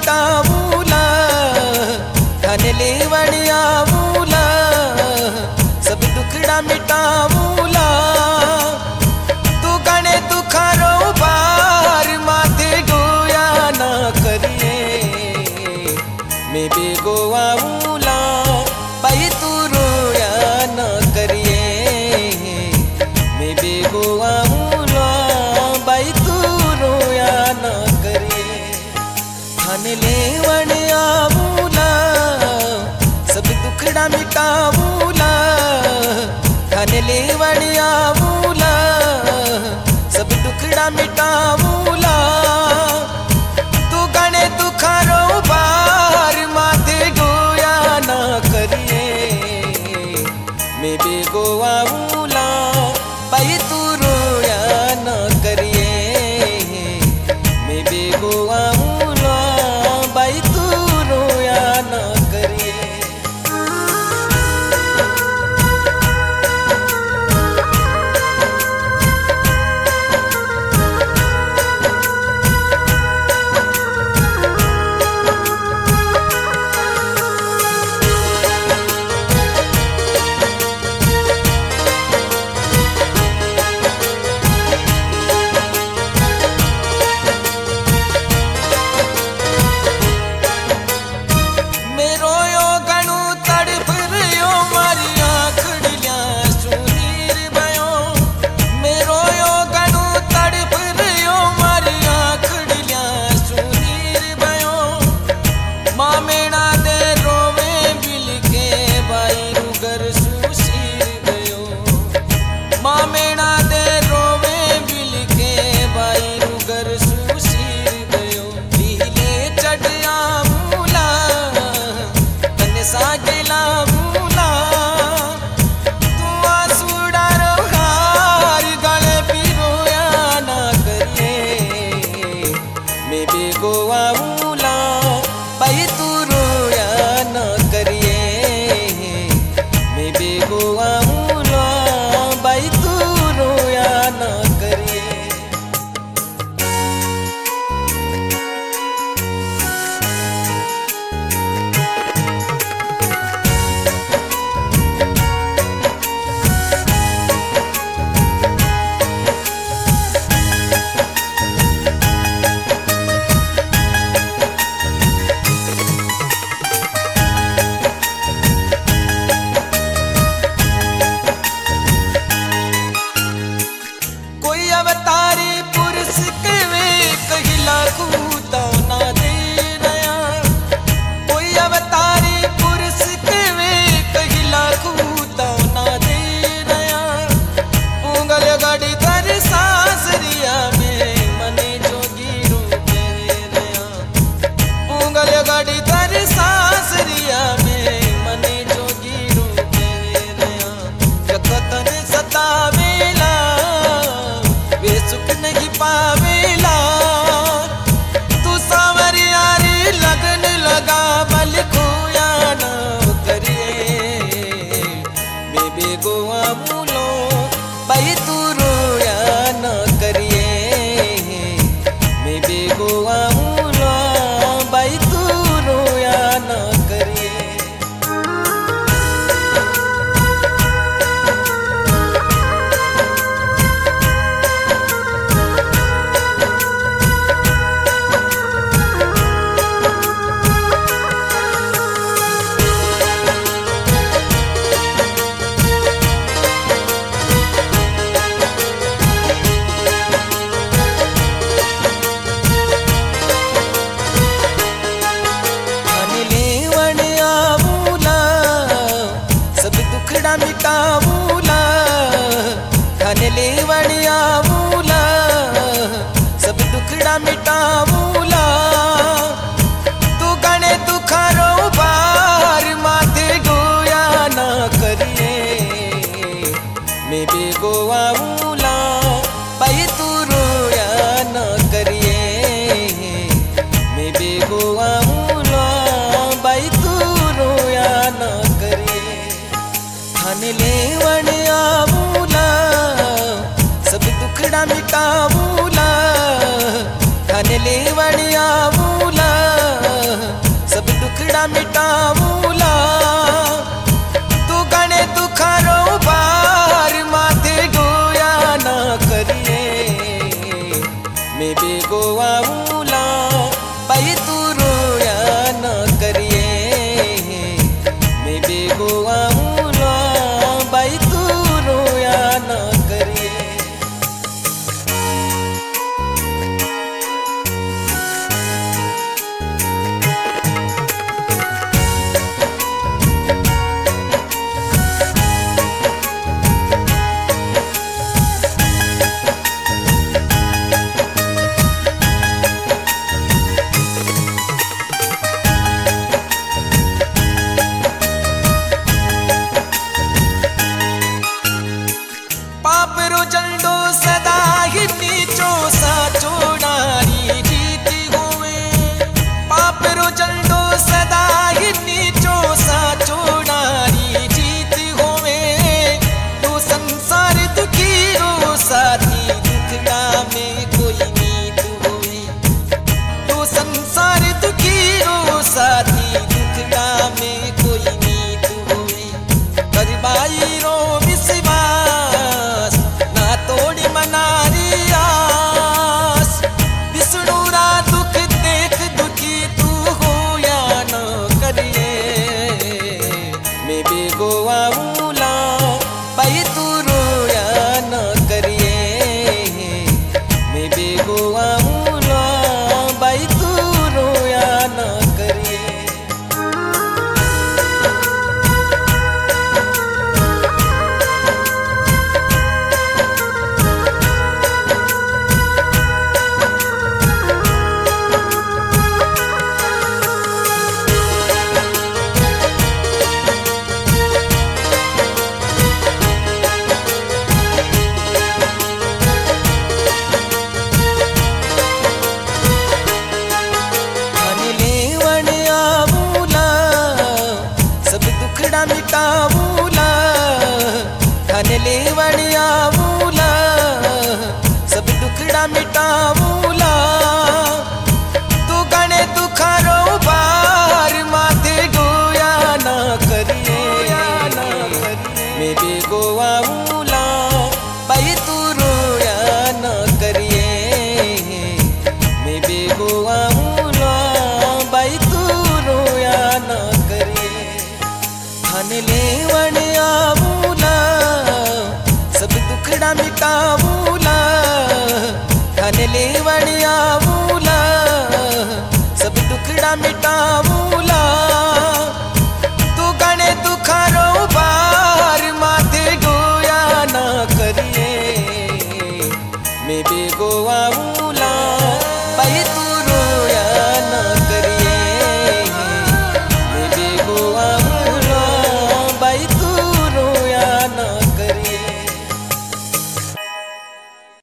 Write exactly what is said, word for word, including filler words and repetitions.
मिटावूला, धन लेवण आवूला, सब दुखड़ा मिटावूला। तू गणे दुखारो बार माथे डोया ना करिए, मैं बेगो आवूला भाई तू रोया ना करिए, मैं बेगो आवूला भाई तू रोया ना करिए। धन लेवण आवूला, सब दुखड़ा मिटावूला, धन लेवण आवूला, सब दुखड़ा मिटावूला। तू गणे दुखारो बार माथे डोया ना करिए, मैं बेगो आवूला भाई तू रोया ना करिए, मैं बेगो आवूला भाई तू रोया ना करिए। मिटावूला, धन लेवण आवूला, सब दुखड़ा मिटावूला। तू गणे दुखारो बार माथे डोया ना करिए, मैं बेगो आवूला भाई तू रोया ना करिए, मैं बेगो आवूला भाई तू रोया ना करिए। धन लेवण आवूला, सब दुखड़ा मिटावूला, धन लेवण आवूला, दुखड़ा मिटावूला तू गणे दुखारो बार माथे डोया ना करिए मैं बेगो आऊला भाई तू रोया ना करिए मैं बेगो आऊला भाई तू रोया ना करिए। जंडो सदा ही नीचो सा चोड़ारी जीती हुए पाप रो जंडो सदा ही नीचो सा चोड़ारी जीती हुए तू संसार दुखी रो साथी दुखड़ा में कोई नीत हुए तू संसार दुखी रो साथी दुखड़ा में कोई नीत हुए कर बाई रो विश्वास तोड़ी मनारी आस विष्णु रा दुख देख दुखी तू हो या न करिए मैं बेगो आऊला भाई तू रोया न करिए मैं बेगो आऊला भाई तू रोया न करिए। दुखड़ा मिटावूला थाने लेवण आवूला सब दुखड़ा मिटावूला तू गणे दुखारो बार माथे डोया ना करिए मैं बेगो आऊला भाई तू रोया ना करिए मैं बेगो आऊला